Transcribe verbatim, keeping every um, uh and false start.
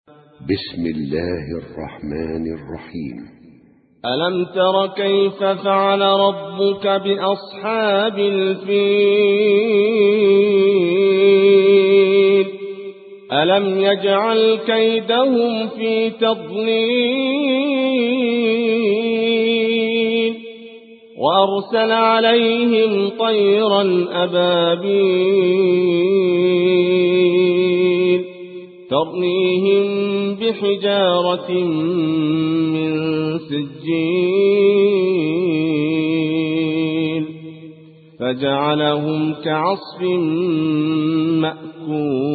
بسم الله الرحمن الرحيم. ألم تر كيف فعل ربك بأصحاب الفيل ألم يجعل كيدهم في تضليل وأرسل عليهم طيرا أبابيل ترميهم بحجارة من سجيل فجعلهم كعصف مأكول.